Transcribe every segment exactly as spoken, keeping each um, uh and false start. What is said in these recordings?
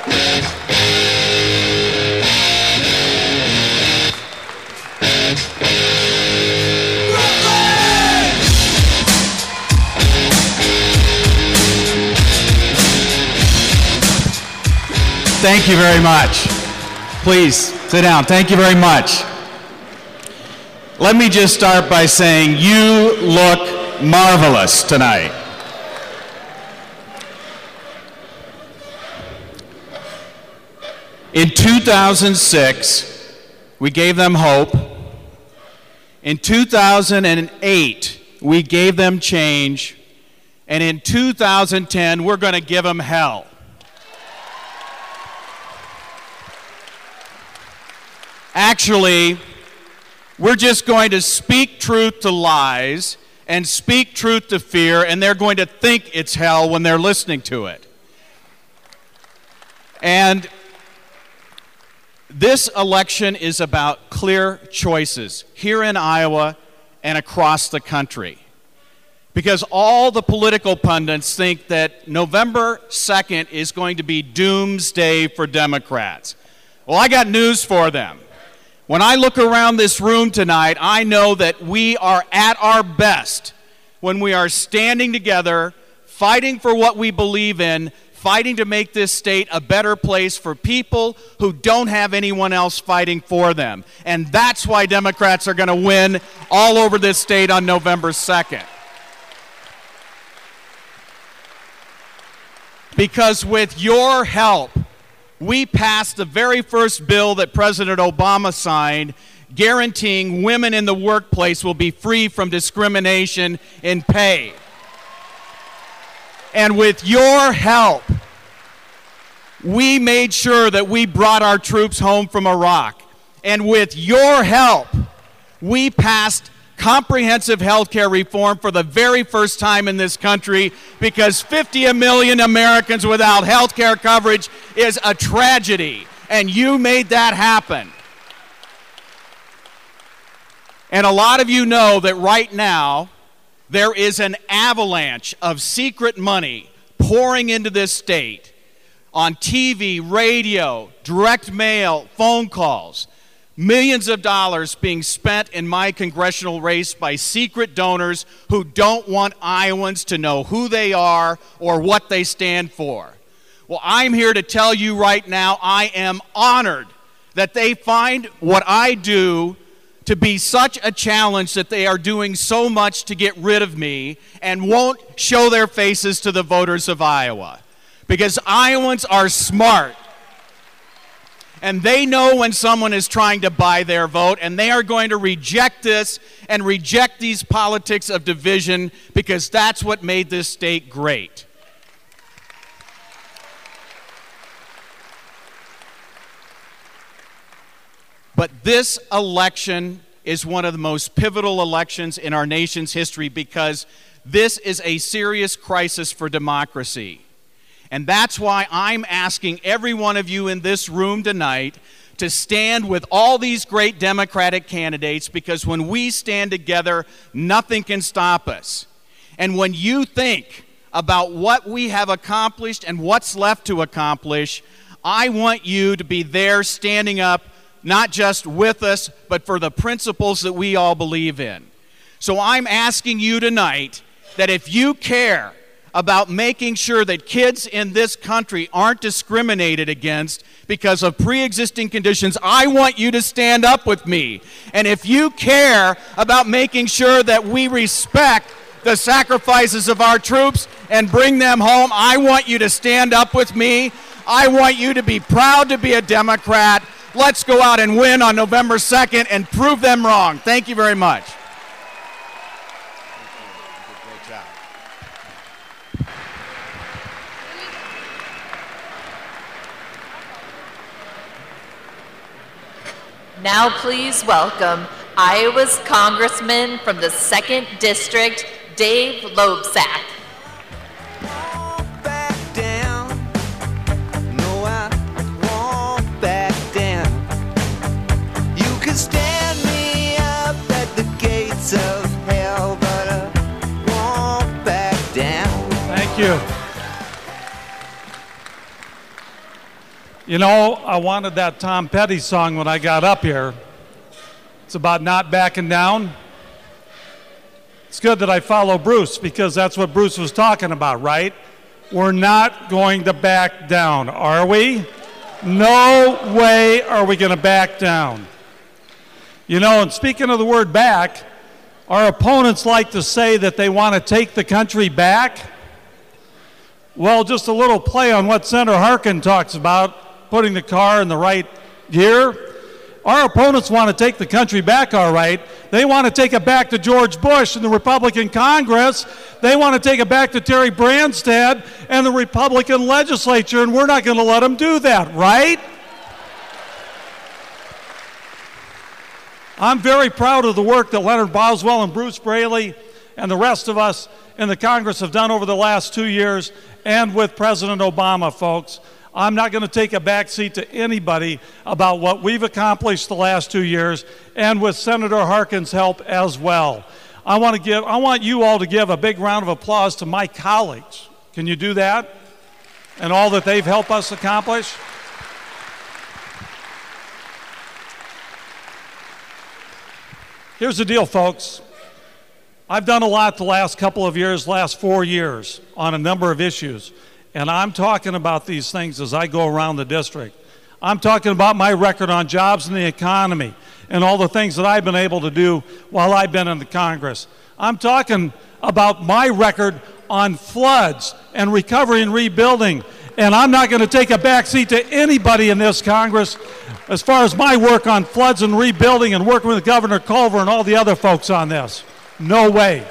Thank you very much. Please sit down. Thank you very much. Let me just start by saying you look marvelous tonight. In two thousand six, we gave them hope. In two thousand eight, we gave them change. And in two thousand ten, we're going to give them hell. Actually, we're just going to speak truth to lies and speak truth to fear, and they're going to think it's hell when they're listening to it. And this election is about clear choices here in Iowa and across the country. Because all the political pundits think that November second is going to be doomsday for Democrats. Well, I got news for them. When I look around this room tonight, I know that we are at our best when we are standing together, fighting for what we believe in, fighting to make this state a better place for people who don't have anyone else fighting for them. And that's why Democrats are going to win all over this state on November second. Because with your help, we passed the very first bill that President Obama signed, guaranteeing women in the workplace will be free from discrimination in pay. And with your help, we made sure that we brought our troops home from Iraq. And with your help, we passed comprehensive health care reform for the very first time in this country, because fifty million Americans without health care coverage is a tragedy, and you made that happen. And a lot of you know that right now there is an avalanche of secret money pouring into this state on T V, radio, direct mail, phone calls. Millions of dollars being spent in my congressional race by secret donors who don't want Iowans to know who they are or what they stand for. Well, I'm here to tell you right now, I am honored that they find what I do to be such a challenge that they are doing so much to get rid of me and won't show their faces to the voters of Iowa. Because Iowans are smart. And they know when someone is trying to buy their vote, and they are going to reject this and reject these politics of division, because that's what made this state great. But this election is one of the most pivotal elections in our nation's history, because this is a serious crisis for democracy. And that's why I'm asking every one of you in this room tonight to stand with all these great Democratic candidates, because when we stand together, nothing can stop us. And when you think about what we have accomplished and what's left to accomplish, I want you to be there standing up, not just with us, but for the principles that we all believe in. So I'm asking you tonight that if you care about making sure that kids in this country aren't discriminated against because of pre-existing conditions, I want you to stand up with me. And if you care about making sure that we respect the sacrifices of our troops and bring them home, I want you to stand up with me. I want you to be proud to be a Democrat. Let's go out and win on November second and prove them wrong. Thank you very much. Now please welcome Iowa's Congressman from the second District, Dave Loebsack. Thank you. You know, I wanted that Tom Petty song when I got up here. It's about not backing down. It's good that I follow Bruce because that's what Bruce was talking about, right? We're not going to back down, are we? No way are we going to back down. You know, and speaking of the word back, our opponents like to say that they want to take the country back. Well, just a little play on what Senator Harkin talks about, putting the car in the right gear. Our opponents want to take the country back, all right. They want to take it back to George Bush and the Republican Congress. They want to take it back to Terry Branstad and the Republican legislature, and we're not going to let them do that, right? I'm very proud of the work that Leonard Boswell and Bruce Braley and the rest of us in the Congress have done over the last two years and with President Obama, folks. I'm not going to take a backseat to anybody about what we've accomplished the last two years and with Senator Harkin's help as well. I want to give, I want you all to give a big round of applause to my colleagues. Can you do that? And all that they've helped us accomplish? Here's the deal, folks. I've done a lot the last couple of years, last four years, on a number of issues. And I'm talking about these things as I go around the district. I'm talking about my record on jobs and the economy and all the things that I've been able to do while I've been in the Congress. I'm talking about my record on floods and recovery and rebuilding. And I'm not going to take a backseat to anybody in this Congress as far as my work on floods and rebuilding and working with Governor Culver and all the other folks on this. No way.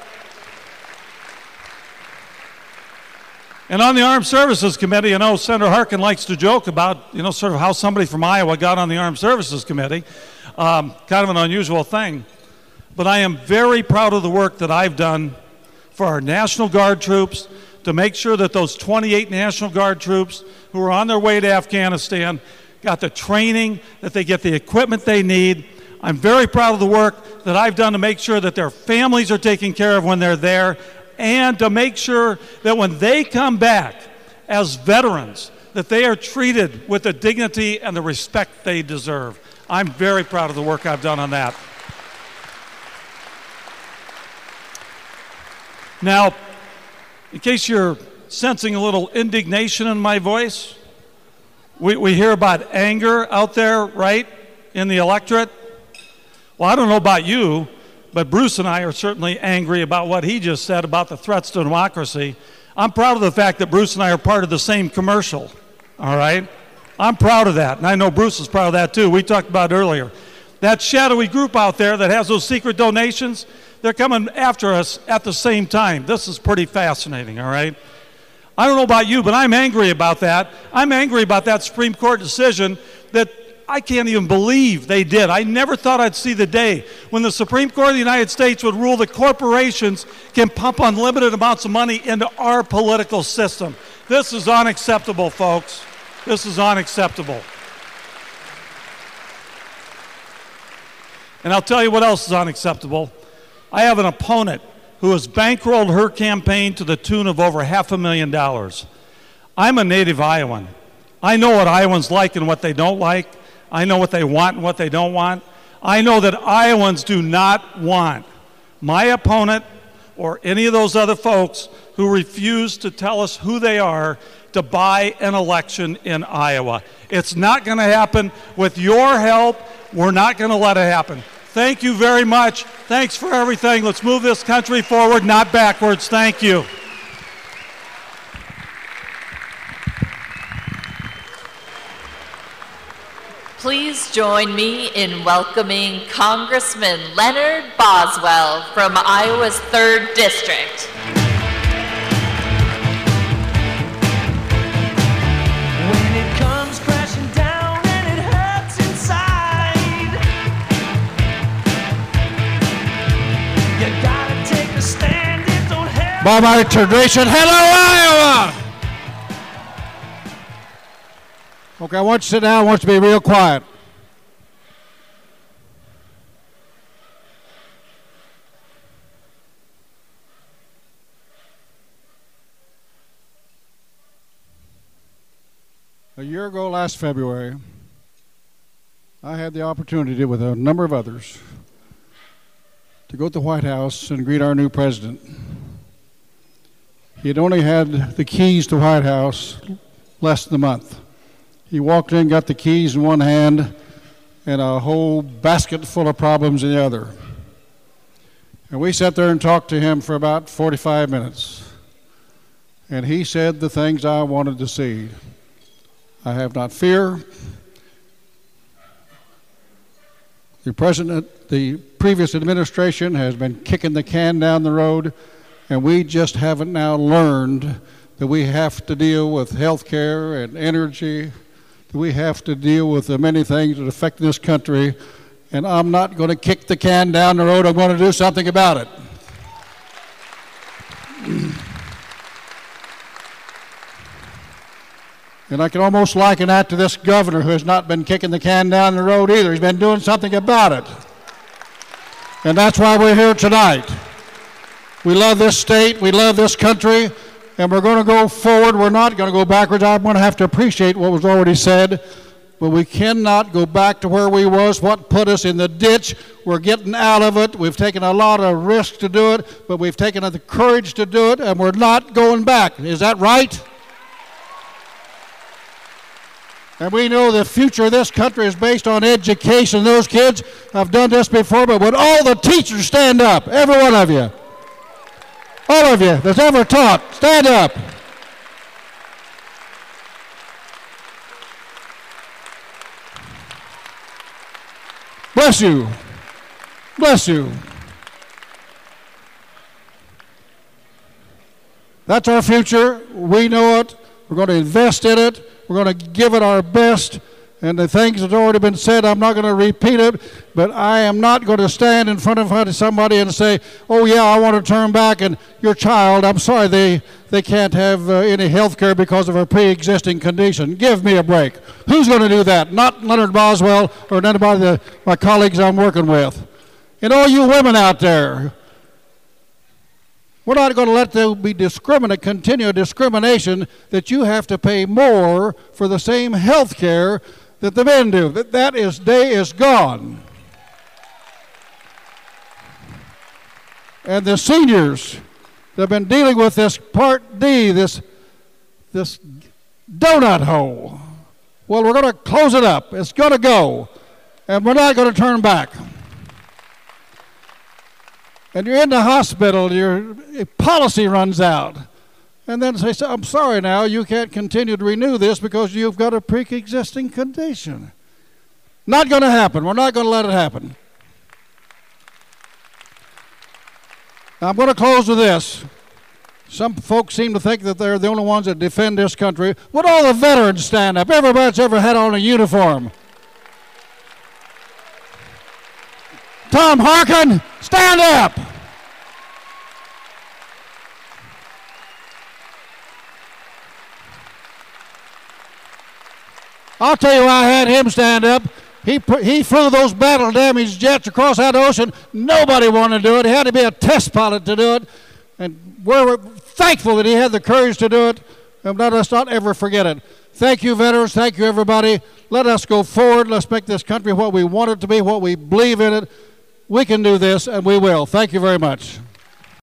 And on the Armed Services Committee, I know Senator Harkin likes to joke about, you know, sort of how somebody from Iowa got on the Armed Services Committee. Um, kind of an unusual thing. But I am very proud of the work that I've done for our National Guard troops to make sure that those twenty-eight National Guard troops who are on their way to Afghanistan got the training, that they get the equipment they need. I'm very proud of the work that I've done to make sure that their families are taken care of when they're there, and to make sure that when they come back as veterans, that they are treated with the dignity and the respect they deserve. I'm very proud of the work I've done on that. Now, in case you're sensing a little indignation in my voice, we, we hear about anger out there, right, in the electorate. Well, I don't know about you, but Bruce and I are certainly angry about what he just said about the threats to democracy. I'm proud of the fact that Bruce and I are part of the same commercial, all right? I'm proud of that, and I know Bruce is proud of that too. We talked about it earlier. That shadowy group out there that has those secret donations, they're coming after us at the same time. This is pretty fascinating, all right? I don't know about you, but I'm angry about that. I'm angry about that Supreme Court decision that I can't even believe they did. I never thought I'd see the day when the Supreme Court of the United States would rule that corporations can pump unlimited amounts of money into our political system. This is unacceptable, folks. This is unacceptable. And I'll tell you what else is unacceptable. I have an opponent who has bankrolled her campaign to the tune of over half a million dollars. I'm a native Iowan. I know what Iowans like and what they don't like. I know what they want and what they don't want. I know that Iowans do not want my opponent or any of those other folks who refuse to tell us who they are to buy an election in Iowa. It's not going to happen. With your help, we're not going to let it happen. Thank you very much. Thanks for everything. Let's move this country forward, not backwards. Thank you. Please join me in welcoming Congressman Leonard Boswell from Iowa's third District. When it comes crashing down and it hurts inside, you gotta take a stand, it don't help. By my tradition, hello Iowa! Okay, I want you to sit down. I want you to be real quiet. A year ago last February, I had the opportunity with a number of others to go to the White House and greet our new president. He had only had the keys to the White House less than a month. He walked in, got the keys in one hand, and a whole basket full of problems in the other. And we sat there and talked to him for about forty-five minutes. And he said the things I wanted to see. I have not fear. The president, the previous administration has been kicking the can down the road, and we just haven't now learned that we have to deal with health care and energy, that we have to deal with the many things that affect this country, and I'm not going to kick the can down the road. I'm going to do something about it. And I can almost liken that to this governor who has not been kicking the can down the road either. He's been doing something about it. And that's why we're here tonight. We love this state, we love this country, and we're going to go forward. We're not going to go backwards. I'm going to have to appreciate what was already said, but we cannot go back to where we was, what put us in the ditch. We're getting out of it. We've taken a lot of risks to do it, but we've taken the courage to do it, and we're not going back. Is that right? And we know the future of this country is based on education. Those kids have done this before, but would all the teachers stand up, every one of you? All of you that's ever taught, stand up. Bless you. Bless you. That's our future. We know it. We're going to invest in it. We're going to give it our best. And the things that have already been said, I'm not going to repeat it, but I am not going to stand in front of somebody and say, oh, yeah, I want to turn back, and your child, I'm sorry, they, they can't have uh, any health care because of a pre-existing condition. Give me a break. Who's going to do that? Not Leonard Boswell or anybody of my colleagues I'm working with. And all you women out there, we're not going to let there be discriminate, continue discrimination that you have to pay more for the same health care that the men do. That, that is, day is gone. And the seniors that have been dealing with this Part D, this, this donut hole, well, we're going to close it up. It's going to go. And we're not going to turn back. And you're in the hospital, your policy runs out. And then they say, I'm sorry now, you can't continue to renew this because you've got a pre-existing condition. Not going to happen. We're not going to let it happen. Now, I'm going to close with this. Some folks seem to think that they're the only ones that defend this country. Would all the veterans stand up? Everybody that's ever had on a uniform. Tom Harkin, stand up. I'll tell you why I had him stand up. He, he flew those battle-damaged jets across that ocean. Nobody wanted to do it. He had to be a test pilot to do it. And we're thankful that he had the courage to do it. And let us not ever forget it. Thank you, veterans. Thank you, everybody. Let us go forward. Let's make this country what we want it to be, what we believe in it. We can do this, and we will. Thank you very much.